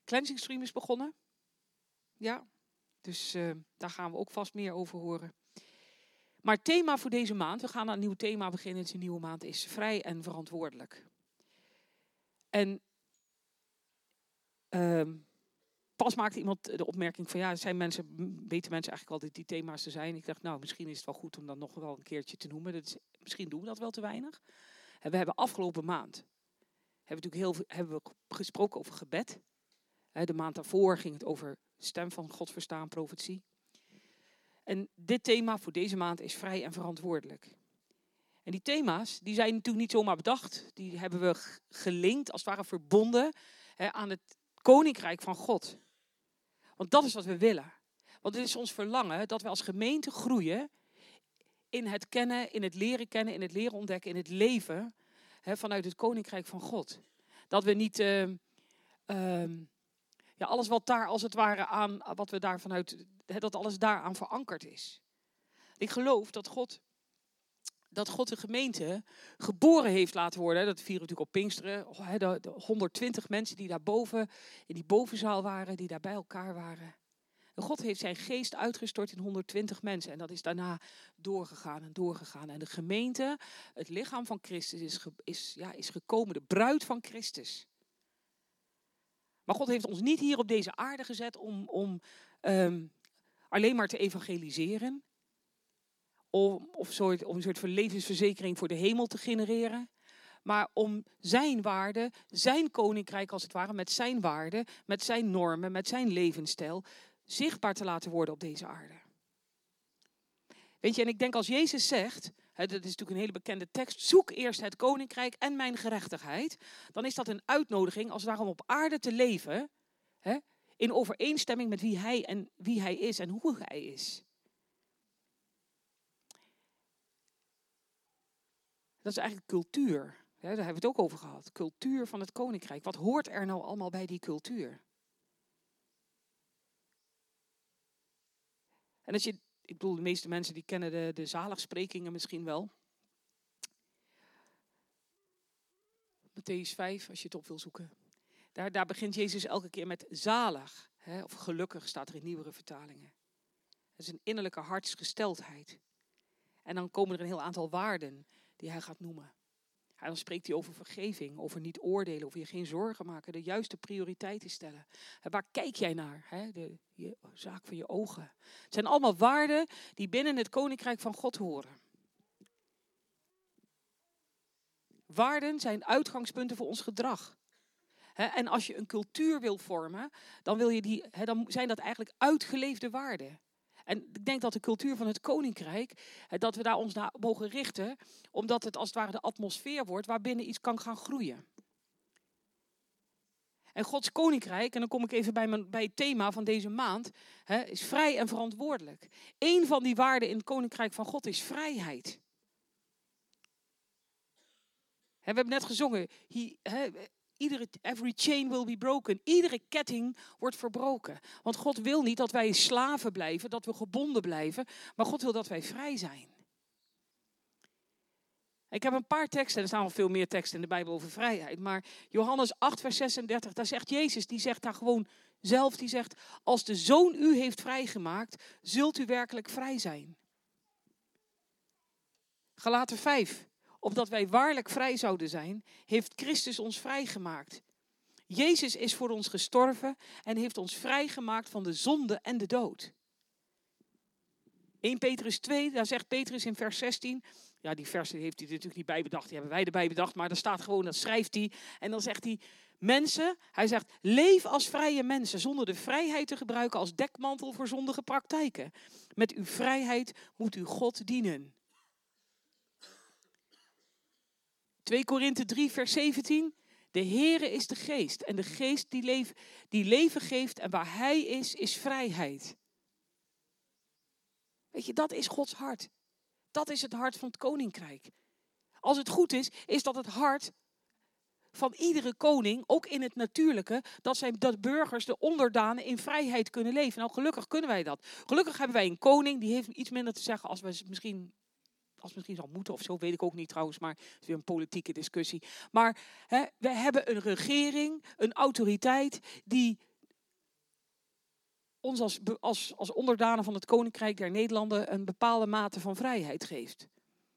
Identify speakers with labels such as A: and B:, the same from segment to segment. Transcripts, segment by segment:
A: Cleansing Stream is begonnen. Ja, dus daar gaan we ook vast meer over horen. Maar het thema voor deze maand, we gaan aan een nieuw thema beginnen. Het is een nieuwe maand, is vrij en verantwoordelijk. En pas maakte iemand de opmerking van weten mensen eigenlijk wel dat die thema's er zijn. Ik dacht, nou, misschien is het wel goed om dat nog wel een keertje te noemen. Misschien doen we dat wel te weinig. En we hebben afgelopen maand hebben we gesproken over gebed. De maand daarvoor ging het over stem van God verstaan, profetie. En dit thema voor deze maand is vrij en verantwoordelijk. En die thema's, die zijn natuurlijk niet zomaar bedacht. Die hebben we gelinkt, als het ware verbonden aan het koninkrijk van God. Want dat is wat we willen. Want het is ons verlangen dat we als gemeente groeien in het kennen, in het leren kennen, in het leren ontdekken, in het leven vanuit het koninkrijk van God. Dat we niet alles wat daar als het ware aan, wat we daar vanuit, dat alles daaraan verankerd is. Ik geloof dat God de gemeente geboren heeft laten worden. Dat vieren we natuurlijk op Pinksteren. De 120 mensen die daar boven, in die bovenzaal waren, die daar bij elkaar waren. En God heeft zijn geest uitgestort in 120 mensen. En dat is daarna doorgegaan en doorgegaan. En de gemeente, het lichaam van Christus, is gekomen. De bruid van Christus. Maar God heeft ons niet hier op deze aarde gezet om alleen maar te evangeliseren. Om een soort van levensverzekering voor de hemel te genereren. Maar om zijn waarde, zijn koninkrijk als het ware, met zijn waarden, met zijn normen, met zijn levensstijl, zichtbaar te laten worden op deze aarde. Weet je, en ik denk als Jezus zegt, dat is natuurlijk een hele bekende tekst, zoek eerst het koninkrijk en mijn gerechtigheid. Dan is dat een uitnodiging als het ware om op aarde te leven, in overeenstemming met wie hij is en hoe hij is. Dat is eigenlijk cultuur. Daar hebben we het ook over gehad. Cultuur van het koninkrijk. Wat hoort er nou allemaal bij die cultuur? En ik bedoel, de meeste mensen die kennen de zaligsprekingen misschien wel. Mattheüs 5, als je het op wil zoeken. Daar begint Jezus elke keer met zalig. Of gelukkig staat er in nieuwere vertalingen. Dat is een innerlijke hartsgesteldheid. En dan komen er een heel aantal waarden die hij gaat noemen. En dan spreekt hij over vergeving, over niet oordelen, over je geen zorgen maken, de juiste prioriteiten stellen. Waar kijk jij naar? De zaak van je ogen. Het zijn allemaal waarden die binnen het koninkrijk van God horen. Waarden zijn uitgangspunten voor ons gedrag. En als je een cultuur wil vormen, dan zijn dat eigenlijk uitgeleefde waarden. En ik denk dat de cultuur van het koninkrijk, dat we daar ons naar mogen richten, omdat het als het ware de atmosfeer wordt waarbinnen iets kan gaan groeien. En Gods koninkrijk, en dan kom ik even bij het thema van deze maand, is vrij en verantwoordelijk. Eén van die waarden in het koninkrijk van God is vrijheid. We hebben net gezongen, every chain will be broken. Iedere ketting wordt verbroken. Want God wil niet dat wij slaven blijven, dat we gebonden blijven. Maar God wil dat wij vrij zijn. Ik heb een paar teksten, er staan wel veel meer teksten in de Bijbel over vrijheid. Maar Johannes 8 vers 36, daar zegt Jezus, die zegt daar gewoon zelf, die zegt, als de Zoon u heeft vrijgemaakt, zult u werkelijk vrij zijn. Galaten 5. Opdat wij waarlijk vrij zouden zijn, heeft Christus ons vrijgemaakt. Jezus is voor ons gestorven en heeft ons vrijgemaakt van de zonde en de dood. 1 Petrus 2, daar zegt Petrus in vers 16... Ja, die versen heeft hij natuurlijk niet bijbedacht, die hebben wij erbij bedacht. Maar er staat gewoon, dat schrijft hij. En dan zegt hij, hij zegt, leef als vrije mensen, zonder de vrijheid te gebruiken als dekmantel voor zondige praktijken. Met uw vrijheid moet u God dienen. 2 Korinthe 3 vers 17. De Heere is de geest. En de geest die leven geeft en waar hij is vrijheid. Weet je, dat is Gods hart. Dat is het hart van het koninkrijk. Als het goed is dat het hart van iedere koning, ook in het natuurlijke, dat burgers, de onderdanen, in vrijheid kunnen leven. Nou, gelukkig kunnen wij dat. Gelukkig hebben wij een koning, die heeft iets minder te zeggen als we misschien zal moeten of zo, weet ik ook niet trouwens, maar het is weer een politieke discussie. Maar we hebben een regering, een autoriteit die ons als onderdanen van het Koninkrijk der Nederlanden een bepaalde mate van vrijheid geeft.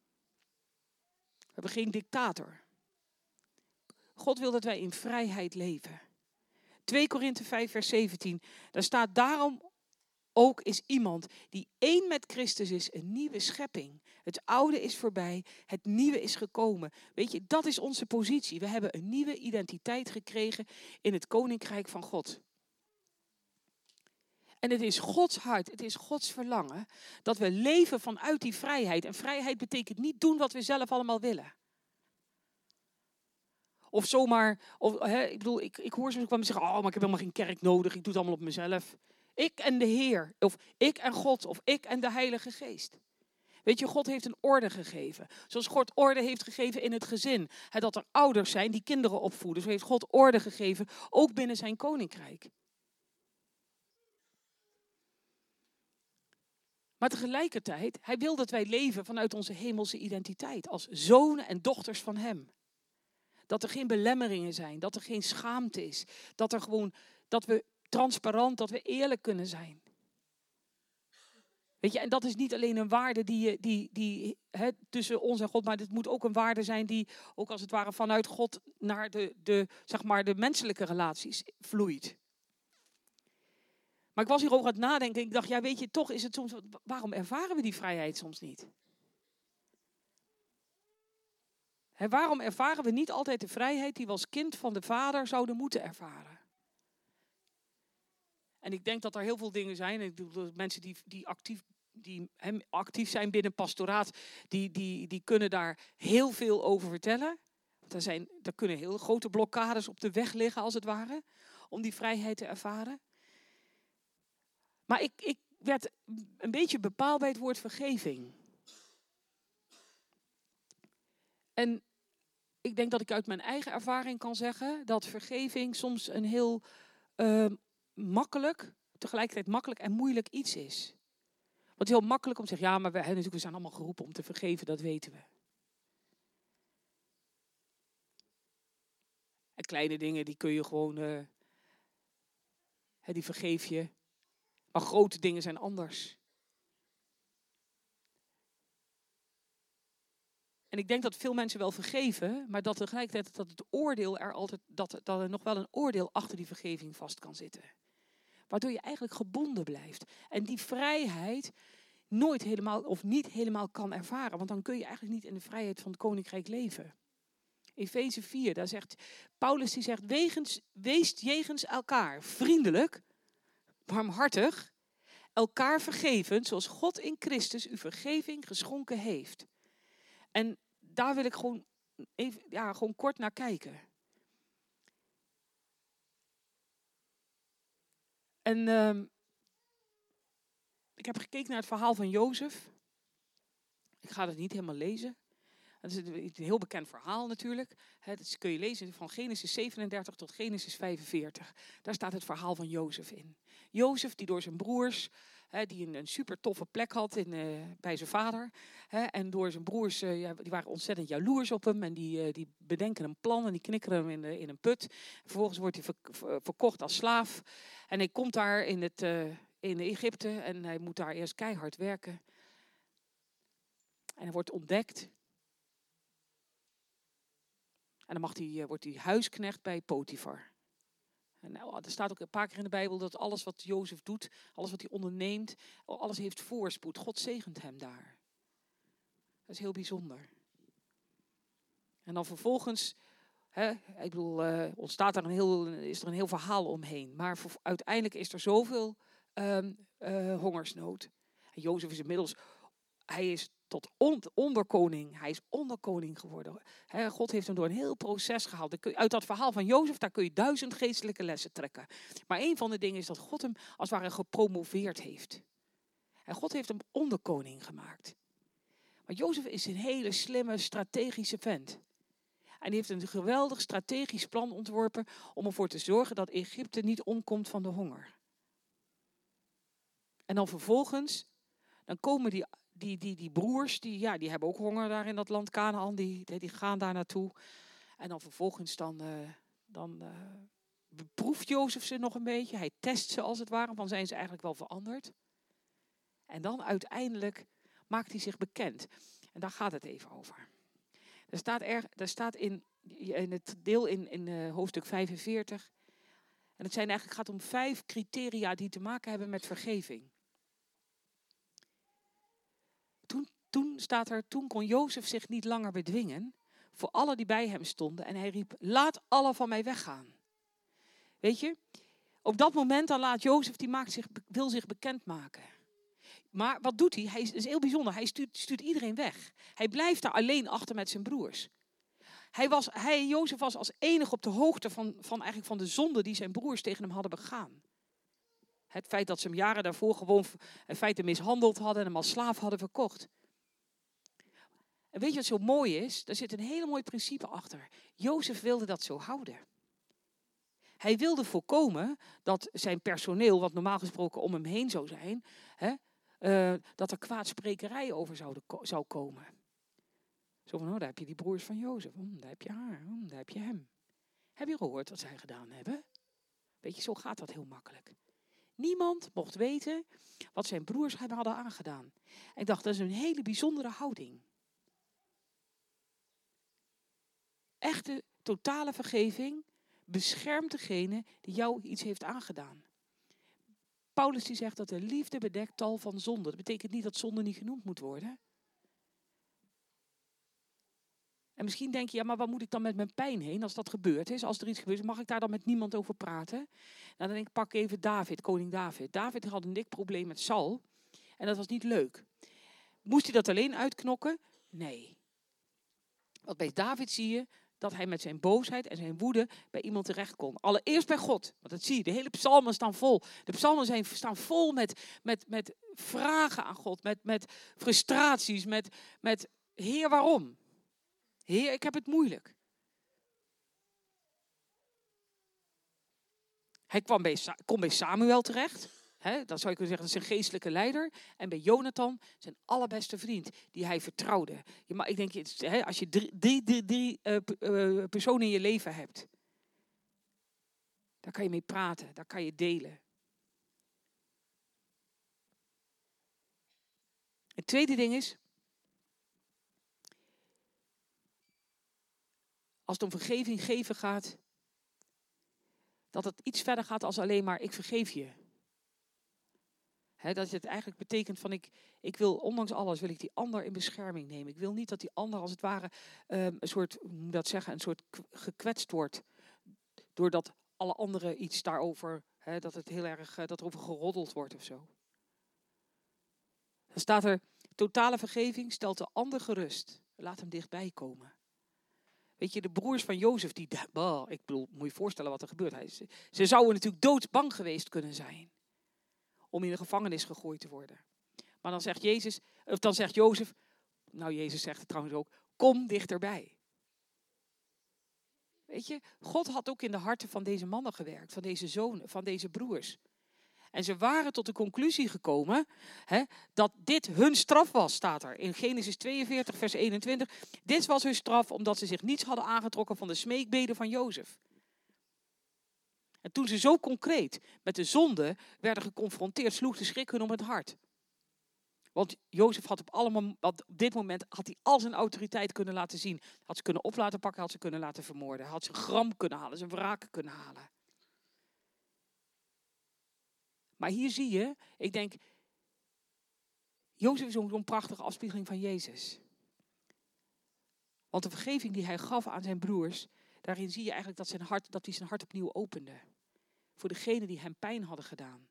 A: We hebben geen dictator. God wil dat wij in vrijheid leven. 2 Korinthe 5 vers 17. Daar staat: daarom ook is iemand die één met Christus is een nieuwe schepping. Het oude is voorbij, het nieuwe is gekomen. Weet je, dat is onze positie. We hebben een nieuwe identiteit gekregen in het Koninkrijk van God. En het is Gods hart, het is Gods verlangen dat we leven vanuit die vrijheid. En vrijheid betekent niet doen wat we zelf allemaal willen. Of zomaar, ik hoor soms ook wel zeggen: oh, maar ik heb helemaal geen kerk nodig, ik doe het allemaal op mezelf. Ik en de Heer, of ik en God, of ik en de Heilige Geest. Weet je, God heeft een orde gegeven. Zoals God orde heeft gegeven in het gezin. Dat er ouders zijn die kinderen opvoeden. Zo heeft God orde gegeven, ook binnen zijn koninkrijk. Maar tegelijkertijd, hij wil dat wij leven vanuit onze hemelse identiteit. Als zonen en dochters van hem. Dat er geen belemmeringen zijn, dat er geen schaamte is. Dat we transparant, dat we eerlijk kunnen zijn. Weet je, en dat is niet alleen een waarde die tussen ons en God, maar het moet ook een waarde zijn die ook als het ware vanuit God naar de menselijke relaties vloeit. Maar ik was hierover aan het nadenken en ik dacht, ja, weet je, toch is het soms, waarom ervaren we die vrijheid soms niet? Waarom ervaren we niet altijd de vrijheid die we als kind van de Vader zouden moeten ervaren? En ik denk dat er heel veel dingen zijn. Ik bedoel, mensen die actief zijn binnen pastoraat, die kunnen daar heel veel over vertellen. Er kunnen heel grote blokkades op de weg liggen, als het ware, om die vrijheid te ervaren. Maar ik werd een beetje bepaald bij het woord vergeving. En ik denk dat ik uit mijn eigen ervaring kan zeggen dat vergeving soms een heel tegelijkertijd makkelijk en moeilijk iets is. Want heel makkelijk om te zeggen, ja, maar we zijn allemaal geroepen om te vergeven, dat weten we. En kleine dingen, die kun je gewoon, die vergeef je. Maar grote dingen zijn anders. En ik denk dat veel mensen wel vergeven, maar dat tegelijkertijd dat het oordeel dat er nog wel een oordeel achter die vergeving vast kan zitten. Waardoor je eigenlijk gebonden blijft. En die vrijheid nooit helemaal of niet helemaal kan ervaren. Want dan kun je eigenlijk niet in de vrijheid van het koninkrijk leven. Efeze 4, daar zegt Paulus, die zegt: wees jegens elkaar vriendelijk, barmhartig, elkaar vergevend, zoals God in Christus u vergeving geschonken heeft. En daar wil ik gewoon kort naar kijken. En ik heb gekeken naar het verhaal van Jozef. Ik ga het niet helemaal lezen. Het is een heel bekend verhaal natuurlijk. Dat kun je lezen van Genesis 37 tot Genesis 45. Daar staat het verhaal van Jozef in. Jozef die door zijn broers, die een super toffe plek had bij zijn vader. En door zijn broers, die waren ontzettend jaloers op hem. En die bedenken een plan en die knikkeren hem in een put. Vervolgens wordt hij verkocht als slaaf. En hij komt daar in Egypte en hij moet daar eerst keihard werken. En hij wordt ontdekt. En dan wordt hij huisknecht bij Potifar. En er staat ook een paar keer in de Bijbel dat alles wat Jozef doet, alles wat hij onderneemt, alles heeft voorspoed. God zegent hem daar. Dat is heel bijzonder. En dan vervolgens, ontstaat er is er een heel verhaal omheen. Maar uiteindelijk is er zoveel hongersnood. En Jozef is inmiddels, hij is tot onderkoning. Hij is onderkoning geworden. God heeft hem door een heel proces gehaald. Uit dat verhaal van Jozef, daar kun je 1000 geestelijke lessen trekken. Maar een van de dingen is dat God hem als het ware gepromoveerd heeft. En God heeft hem onderkoning gemaakt. Maar Jozef is een hele slimme, strategische vent. En die heeft een geweldig strategisch plan ontworpen om ervoor te zorgen dat Egypte niet omkomt van de honger. En dan vervolgens, dan komen die broers, die hebben ook honger daar in dat land Kanaan, die gaan daar naartoe. En dan vervolgens beproeft Jozef ze nog een beetje. Hij test ze als het ware, van zijn ze eigenlijk wel veranderd. En dan uiteindelijk maakt hij zich bekend. En daar gaat het even over. Er staat in het deel in hoofdstuk 45. En het gaat om 5 criteria die te maken hebben met vergeving. Toen kon Jozef zich niet langer bedwingen voor alle die bij hem stonden. En hij riep, laat alle van mij weggaan. Weet je, op dat moment dan laat Jozef, wil zich bekendmaken. Maar wat doet hij? Het is heel bijzonder. Hij stuurt iedereen weg. Hij blijft daar alleen achter met zijn broers. Jozef was als enige op de hoogte van de zonde die zijn broers tegen hem hadden begaan. Het feit dat ze hem jaren daarvoor gewoon in feite mishandeld hadden en hem als slaaf hadden verkocht. En weet je wat zo mooi is? Daar zit een hele mooi principe achter. Jozef wilde dat zo houden. Hij wilde voorkomen dat zijn personeel, wat normaal gesproken om hem heen zou zijn, dat er kwaadsprekerij over zou komen. Zo van, daar heb je die broers van Jozef. Daar heb je haar. Daar heb je hem. Heb je gehoord wat zij gedaan hebben? Weet je, zo gaat dat heel makkelijk. Niemand mocht weten wat zijn broers hem hadden aangedaan. En ik dacht, dat is een hele bijzondere houding. Echte, totale vergeving beschermt degene die jou iets heeft aangedaan. Paulus die zegt dat de liefde bedekt tal van zonden. Dat betekent niet dat zonde niet genoemd moet worden. En misschien denk je, ja, maar waar moet ik dan met mijn pijn heen als dat gebeurd is? Als er iets gebeurt, mag ik daar dan met niemand over praten? Nou, dan denk ik, pak even David, koning David. David had een dik probleem met Saul. En dat was niet leuk. Moest hij dat alleen uitknokken? Nee. Want bij David zie je dat hij met zijn boosheid en zijn woede bij iemand terecht kon. Allereerst bij God. Want dat zie je, de hele psalmen staan vol. De psalmen staan vol met vragen aan God. Met frustraties. Met Heer, waarom? Heer, ik heb het moeilijk. Hij kon bij Samuel terecht. Dan zou je kunnen zeggen, dat is een geestelijke leider. En bij Jonathan, zijn allerbeste vriend, die hij vertrouwde. Ik denk, als je drie personen in je leven hebt, daar kan je mee praten, daar kan je delen. Het tweede ding is, als het om vergeving geven gaat, dat het iets verder gaat als alleen maar ik vergeef je. Dat het eigenlijk betekent van ik wil ondanks alles wil ik die ander in bescherming nemen. Ik wil niet dat die ander als het ware een soort gekwetst wordt. Doordat alle anderen iets daarover, dat het heel erg, dat er over geroddeld wordt of zo. Dan staat er, totale vergeving stelt de ander gerust. Laat hem dichtbij komen. Weet je, de broers van Jozef, ik bedoel, moet je voorstellen wat er gebeurt. Ze zouden natuurlijk doodsbang geweest kunnen zijn. Om in de gevangenis gegooid te worden. Maar dan zegt Jozef, nou Jezus zegt het trouwens ook, kom dichterbij. Weet je, God had ook in de harten van deze mannen gewerkt, van deze zonen, van deze broers. En ze waren tot de conclusie gekomen dat dit hun straf was, staat er in Genesis 42 vers 21. Dit was hun straf omdat ze zich niets hadden aangetrokken van de smeekbeden van Jozef. En toen ze zo concreet met de zonde werden geconfronteerd, sloeg de schrik hun om het hart. Want Jozef had op dit moment had hij al zijn autoriteit kunnen laten zien. Had ze kunnen op laten pakken, had ze kunnen laten vermoorden. Had zijn gram kunnen halen, zijn wraak kunnen halen. Maar hier zie je, ik denk, Jozef is zo'n prachtige afspiegeling van Jezus. Want de vergeving die hij gaf aan zijn broers, daarin zie je eigenlijk dat hij zijn hart opnieuw opende. Voor degenen die hem pijn hadden gedaan.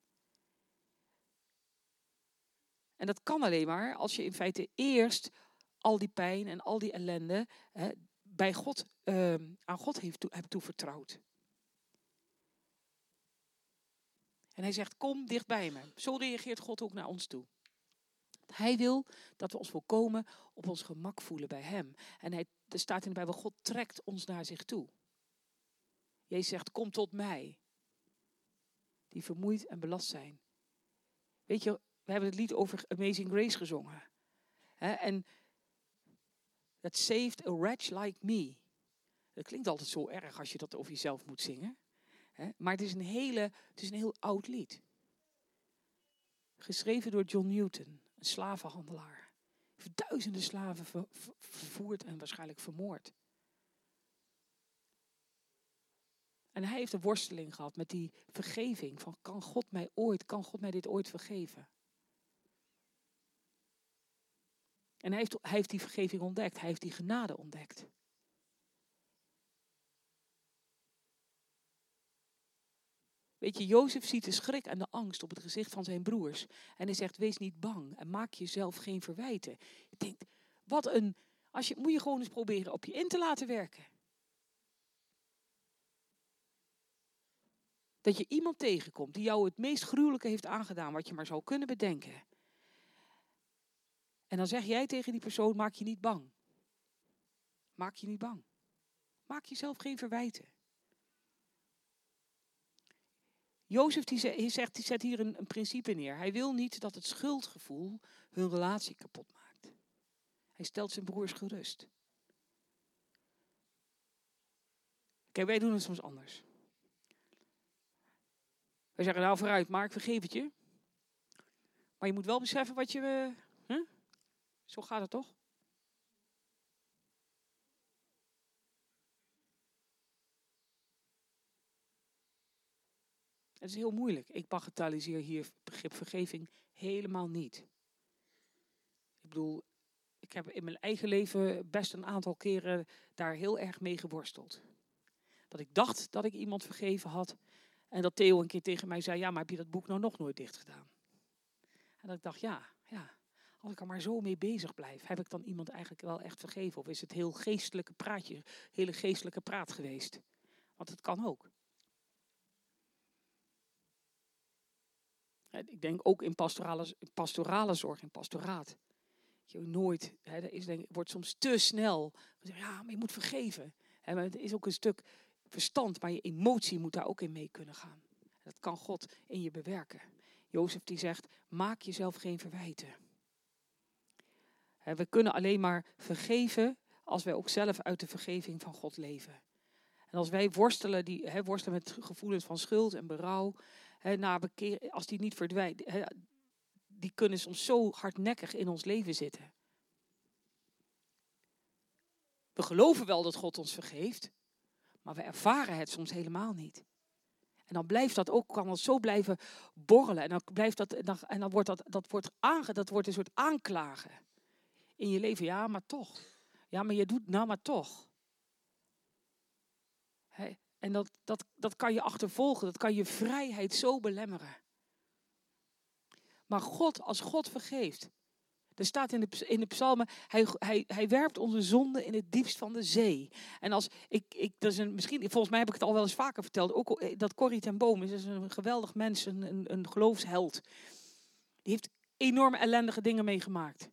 A: En dat kan alleen maar als je in feite eerst al die pijn en al die ellende bij God, aan God hebt toevertrouwd. En hij zegt, kom dicht bij me. Zo reageert God ook naar ons toe. Hij wil dat we ons volkomen op ons gemak voelen bij hem. En er staat in de Bijbel, God trekt ons naar zich toe. Jezus zegt, kom tot mij. Die vermoeid en belast zijn. Weet je, we hebben het lied over Amazing Grace gezongen. En that saved a wretch like me. Dat klinkt altijd zo erg als je dat over jezelf moet zingen. Maar het is een heel oud lied. Geschreven door John Newton, een slavenhandelaar. Hij heeft duizenden slaven vervoerd en waarschijnlijk vermoord. En hij heeft een worsteling gehad met die vergeving. Van kan God mij dit ooit vergeven? En hij heeft die vergeving ontdekt. Hij heeft die genade ontdekt. Weet je, Jozef ziet de schrik en de angst op het gezicht van zijn broers. En hij zegt, wees niet bang en maak jezelf geen verwijten. Ik denk, moet je gewoon eens proberen op je in te laten werken. Dat je iemand tegenkomt die jou het meest gruwelijke heeft aangedaan wat je maar zou kunnen bedenken. En dan zeg jij tegen die persoon, maak je niet bang. Maak je niet bang. Maak jezelf geen verwijten. Jozef die zet hier een principe neer. Hij wil niet dat het schuldgevoel hun relatie kapot maakt. Hij stelt zijn broers gerust. Kijk, wij doen het soms anders. Wij zeggen, nou vooruit, maar ik vergeef het je. Maar je moet wel beseffen wat je... Zo gaat het toch? Het is heel moeilijk. Ik bagatelliseer hier het begrip vergeving helemaal niet. Ik bedoel, ik heb in mijn eigen leven best een aantal keren daar heel erg mee geworsteld. Dat ik dacht dat ik iemand vergeven had. En dat Theo een keer tegen mij zei, ja, maar heb je dat boek nou nog nooit dicht gedaan? En dat ik dacht, ja, als ik er maar zo mee bezig blijf, heb ik dan iemand eigenlijk wel echt vergeven? Of is het hele geestelijke praat geweest? Want het kan ook. Ik denk ook in pastorale zorg, in pastoraat. Je nooit, wordt soms te snel gezegd, ja, maar je moet vergeven. Maar het is ook een stuk verstand, maar je emotie moet daar ook in mee kunnen gaan. Dat kan God in je bewerken. Jozef die zegt, maak jezelf geen verwijten. We kunnen alleen maar vergeven als wij ook zelf uit de vergeving van God leven. En als wij worstelen met gevoelens van schuld en berouw, als die niet verdwijnt, die kunnen soms zo hardnekkig in ons leven zitten. We geloven wel dat God ons vergeeft, maar we ervaren het soms helemaal niet. En dan kan dat zo blijven borrelen. En dan blijft dat wordt een soort aanklagen in je leven. Ja, maar toch. Ja, maar je doet nou maar toch. En dat kan je achtervolgen. Dat kan je vrijheid zo belemmeren. Maar als God vergeeft. Er staat in de psalmen, hij werpt onze zonden in het diepst van de zee. En volgens mij heb ik het al wel eens vaker verteld. Ook dat Corrie ten Boom is een geweldig mens, een geloofsheld. Die heeft enorme ellendige dingen meegemaakt.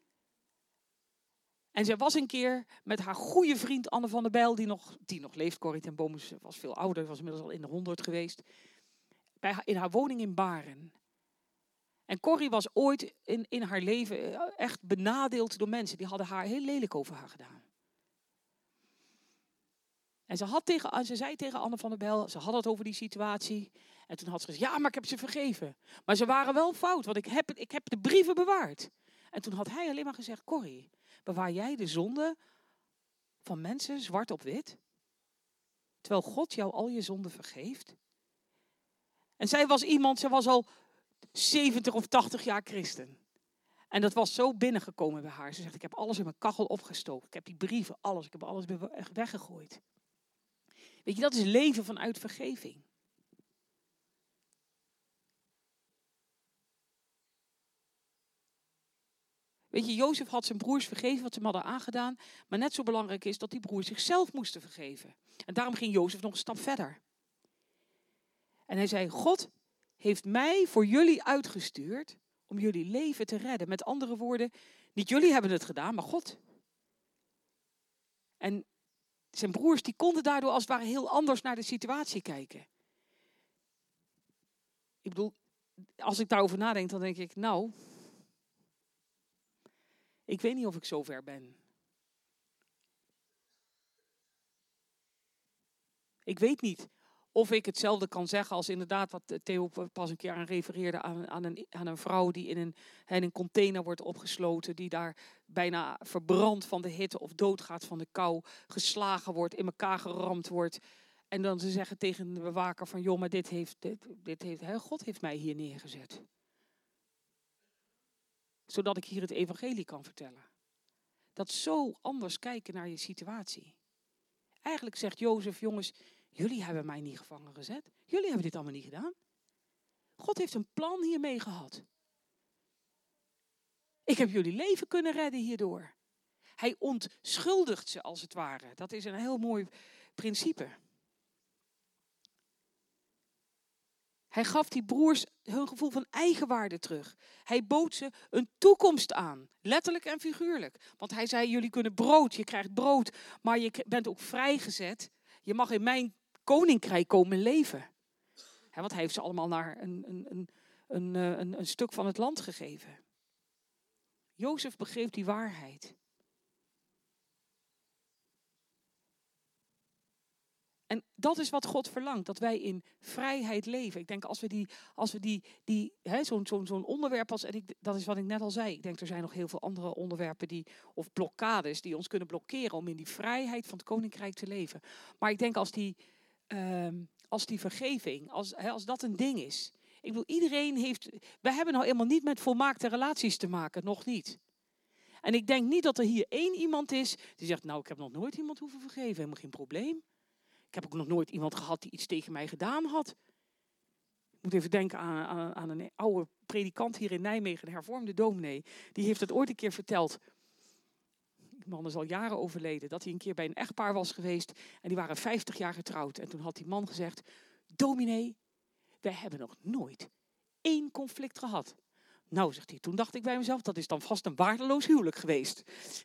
A: En zij was een keer met haar goede vriend Anne van der Bijl, die nog leeft. Corrie ten Boom was veel ouder, was inmiddels al in de 100 geweest. In haar woning in Baren. En Corrie was ooit in haar leven echt benadeeld door mensen. Die hadden haar heel lelijk over haar gedaan. En ze zei tegen Anne van der Bijl, ze had het over die situatie. En toen had ze gezegd, ja, maar ik heb ze vergeven. Maar ze waren wel fout, want ik heb de brieven bewaard. En toen had hij alleen maar gezegd, Corrie, bewaar jij de zonde van mensen zwart op wit? Terwijl God jou al je zonden vergeeft? En zij was al 70 of 80 jaar christen. En dat was zo binnengekomen bij haar. Ze zegt, ik heb alles in mijn kachel opgestoken. Ik heb die brieven, alles. Ik heb alles weggegooid. Weet je, dat is leven vanuit vergeving. Weet je, Jozef had zijn broers vergeven wat ze hem hadden aangedaan. Maar net zo belangrijk is dat die broers zichzelf moesten vergeven. En daarom ging Jozef nog een stap verder. En hij zei, God heeft mij voor jullie uitgestuurd om jullie leven te redden. Met andere woorden, niet jullie hebben het gedaan, maar God. En zijn broers die konden daardoor als het ware heel anders naar de situatie kijken. Ik bedoel, als ik daarover nadenk, dan denk ik, nou, ik weet niet of ik zover ben. Ik weet niet Of ik hetzelfde kan zeggen als inderdaad wat Theo pas een keer aan refereerde aan een vrouw die in een container wordt opgesloten. Die daar bijna verbrandt van de hitte of doodgaat van de kou. Geslagen wordt, in elkaar geramd wordt. En dan ze zeggen tegen de bewaker van joh, maar God heeft mij hier neergezet. Zodat ik hier het evangelie kan vertellen. Dat zo anders kijken naar je situatie. Eigenlijk zegt Jozef, jongens, jullie hebben mij niet gevangen gezet. Jullie hebben dit allemaal niet gedaan. God heeft een plan hiermee gehad. Ik heb jullie leven kunnen redden hierdoor. Hij ontschuldigt ze als het ware. Dat is een heel mooi principe. Hij gaf die broers hun gevoel van eigenwaarde terug. Hij bood ze een toekomst aan. Letterlijk en figuurlijk. Want hij zei, jullie kunnen brood, je krijgt brood. Maar je bent ook vrijgezet. Je mag in mijn koninkrijk komen leven. Want hij heeft ze allemaal naar een stuk van het land gegeven. Jozef begreep die waarheid. En dat is wat God verlangt, dat wij in vrijheid leven. Ik denk als we zo'n onderwerp als, dat is wat ik net al zei. Ik denk er zijn nog heel veel andere onderwerpen of blokkades die ons kunnen blokkeren om in die vrijheid van het koninkrijk te leven. Maar ik denk als die vergeving, als dat een ding is. Ik bedoel, we hebben nou helemaal niet met volmaakte relaties te maken, nog niet. En ik denk niet dat er hier één iemand is die zegt, nou ik heb nog nooit iemand hoeven vergeven, helemaal geen probleem. Ik heb ook nog nooit iemand gehad die iets tegen mij gedaan had. Ik moet even denken aan een oude predikant hier in Nijmegen, een hervormde dominee. Die heeft het ooit een keer verteld. Die man is al jaren overleden. Dat hij een keer bij een echtpaar was geweest. En die waren 50 jaar getrouwd. En toen had die man gezegd, dominee, wij hebben nog nooit één conflict gehad. Nou, zegt hij, toen dacht ik bij mezelf, dat is dan vast een waardeloos huwelijk geweest.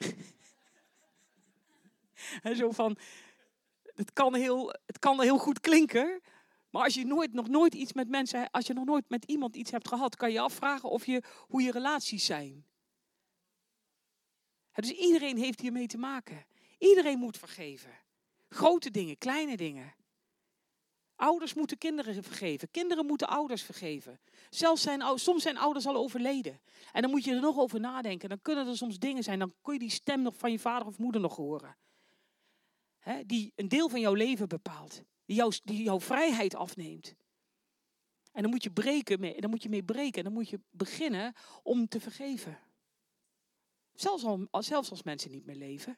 A: En zo van... Het kan heel goed klinken, maar als je nog nooit met iemand iets hebt gehad, kan je afvragen hoe je relaties zijn. Dus iedereen heeft hiermee te maken. Iedereen moet vergeven. Grote dingen, kleine dingen. Ouders moeten kinderen vergeven. Kinderen moeten ouders vergeven. Soms zijn ouders al overleden. En dan moet je er nog over nadenken. Dan kunnen er soms dingen zijn, dan kun je die stem nog van je vader of moeder nog horen. Die een deel van jouw leven bepaalt. Die jouw vrijheid afneemt. En dan moet je mee breken. En dan moet je beginnen om te vergeven. Zelfs als mensen niet meer leven.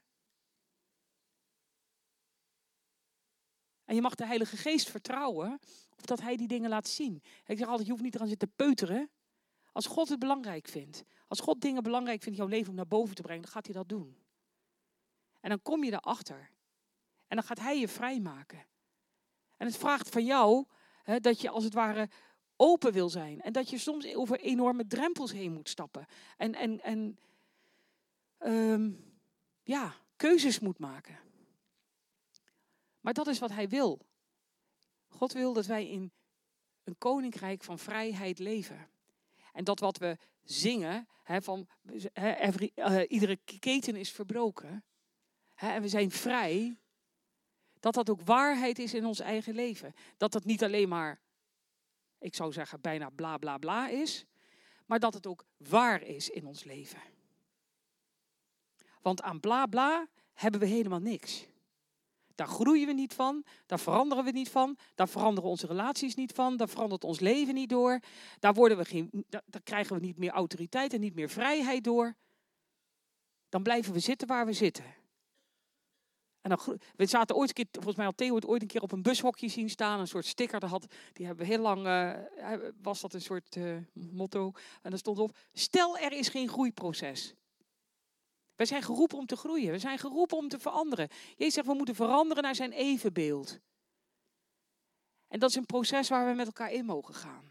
A: En je mag de Heilige Geest vertrouwen of dat hij die dingen laat zien. Ik zeg altijd, je hoeft niet eraan zitten peuteren. Als God het belangrijk vindt. Als God dingen belangrijk vindt in jouw leven om naar boven te brengen, dan gaat hij dat doen. En dan kom je daarachter. En dan gaat hij je vrijmaken. En het vraagt van jou dat je als het ware open wil zijn. En dat je soms over enorme drempels heen moet stappen. En keuzes moet maken. Maar dat is wat hij wil. God wil dat wij in een koninkrijk van vrijheid leven. En dat wat we zingen, iedere keten is verbroken. En we zijn vrij. Dat ook waarheid is in ons eigen leven. Dat het niet alleen maar, ik zou zeggen, bijna bla bla bla is. Maar dat het ook waar is in ons leven. Want aan bla bla hebben we helemaal niks. Daar groeien we niet van. Daar veranderen we niet van. Daar veranderen onze relaties niet van. Daar verandert ons leven niet door. Daar krijgen we niet meer autoriteit en niet meer vrijheid door. Dan blijven we zitten waar we zitten. We zaten ooit een keer, volgens mij had Theo het ooit een keer op een bushokje zien staan. Een soort sticker, die hebben we heel lang, was dat een soort motto. En daar stond op, stel er is geen groeiproces. Wij zijn geroepen om te groeien. We zijn geroepen om te veranderen. Jezus zegt, we moeten veranderen naar zijn evenbeeld. En dat is een proces waar we met elkaar in mogen gaan.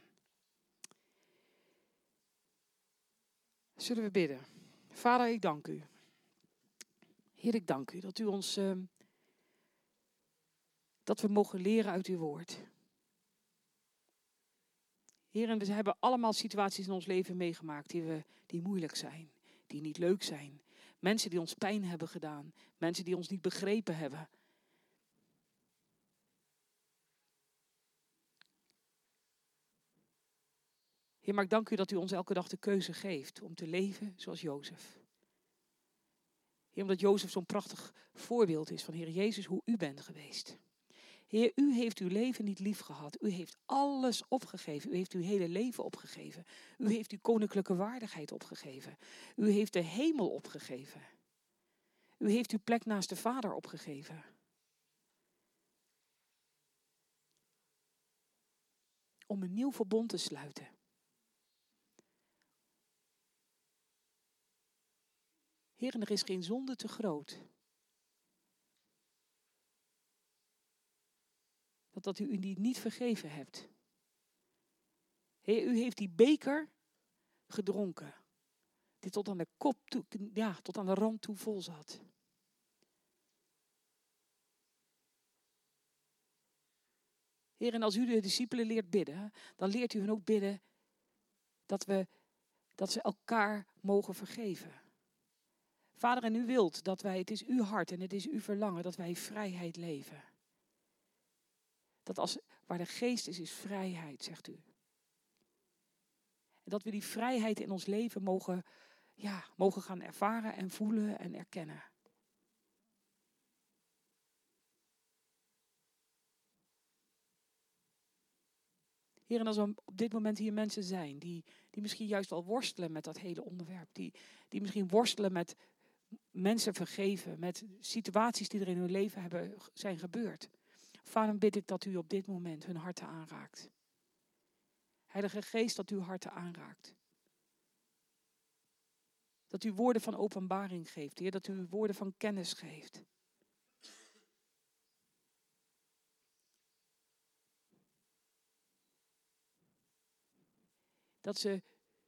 A: Zullen we bidden? Vader, ik dank u. Heer, ik dank u dat u ons, dat we mogen leren uit uw woord. Heer, en we hebben allemaal situaties in ons leven meegemaakt die moeilijk zijn, die niet leuk zijn. Mensen die ons pijn hebben gedaan, mensen die ons niet begrepen hebben. Heer, maar ik dank u dat u ons elke dag de keuze geeft om te leven zoals Jozef. Heer, omdat Jozef zo'n prachtig voorbeeld is van Heer Jezus, hoe u bent geweest. Heer, u heeft uw leven niet lief gehad. U heeft alles opgegeven. U heeft uw hele leven opgegeven. U heeft uw koninklijke waardigheid opgegeven. U heeft de hemel opgegeven. U heeft uw plek naast de Vader opgegeven. Om een nieuw verbond te sluiten. Heer, en er is geen zonde te groot. Dat u die niet vergeven hebt. Heer, u heeft die beker gedronken. Die tot aan de kop toe, tot aan de rand toe vol zat. Heer, en als u de discipelen leert bidden, dan leert u hen ook bidden dat ze elkaar mogen vergeven. Vader, en u wilt dat wij, het is uw hart en het is uw verlangen dat wij vrijheid leven. Dat waar de geest is vrijheid, zegt u. En dat we die vrijheid in ons leven mogen gaan ervaren en voelen en erkennen. Heer, en als er op dit moment hier mensen zijn die misschien juist wel worstelen met dat hele onderwerp. Die misschien worstelen met mensen vergeven, met situaties die er in hun leven zijn gebeurd. Vader, bid ik dat u op dit moment hun harten aanraakt. Heilige Geest, dat u harten aanraakt. Dat u woorden van openbaring geeft, Heer, dat u woorden van kennis geeft. Dat ze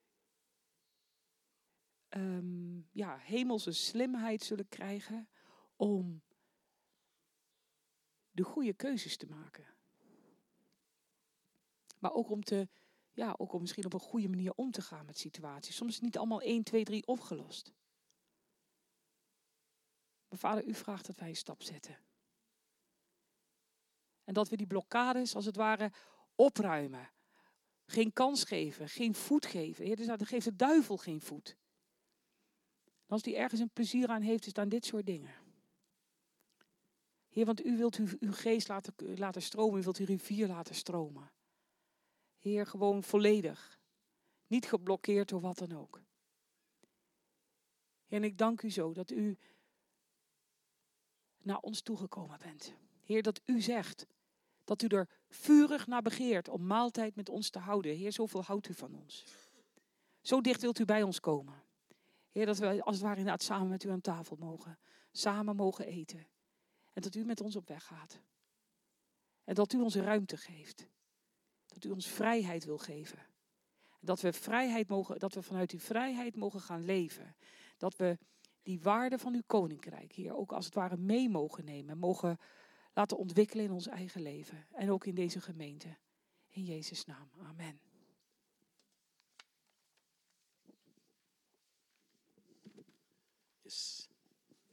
A: hemelse slimheid zullen krijgen om de goede keuzes te maken. Maar ook om misschien op een goede manier om te gaan met situaties. Soms is het niet allemaal 1, 2, 3 opgelost. Maar Vader, u vraagt dat wij een stap zetten. En dat we die blokkades als het ware opruimen. Geen kans geven, geen voet geven. Heer, dus dan geeft de duivel geen voet. En als die ergens een plezier aan heeft, is het aan dit soort dingen. Heer, want u wilt uw geest laten stromen, u wilt uw rivier laten stromen. Heer, gewoon volledig. Niet geblokkeerd door wat dan ook. Heer, en ik dank u zo dat u naar ons toegekomen bent. Heer, dat u zegt dat u er vurig naar begeert om maaltijd met ons te houden. Heer, zoveel houdt u van ons. Zo dicht wilt u bij ons komen. Heer, dat we als het ware inderdaad samen met u aan tafel mogen. Samen mogen eten. En dat u met ons op weg gaat. En dat u ons ruimte geeft. Dat u ons vrijheid wil geven. En dat we vanuit die vrijheid mogen gaan leven. Dat we die waarde van uw koninkrijk hier ook als het ware mee mogen nemen. En mogen laten ontwikkelen in ons eigen leven. En ook in deze gemeente. In Jezus' naam. Amen.